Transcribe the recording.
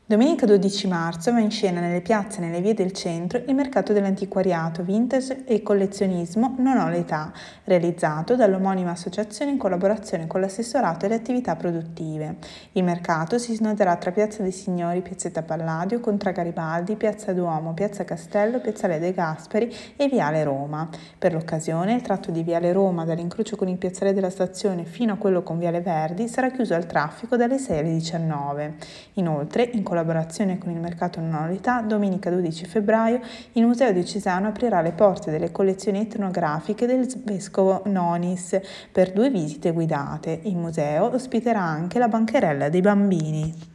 Domenica 12 marzo va in scena nelle piazze e nelle vie del centro il mercato dell'antiquariato, vintage e collezionismo Non ho l'età, realizzato dall'omonima associazione in collaborazione con l'assessorato alle attività produttive. Il mercato si snoderà tra Piazza dei Signori, Piazzetta Palladio, Contra Garibaldi, Piazza Duomo, Piazza Castello, Piazzale De Gasperi e Viale Roma. Per l'occasione il tratto di Viale Roma dall'incrocio con il Piazzale della Stazione fino a quello con Viale Verdi sarà chiuso al traffico dalle 6 alle 19. Inoltre, in collaborazione con il mercato Non ho l'età, domenica 12 febbraio il Museo Diocesano aprirà le porte delle collezioni etnografiche del vescovo Nonis per 2 visite guidate. Il museo ospiterà anche la bancherella dei bambini.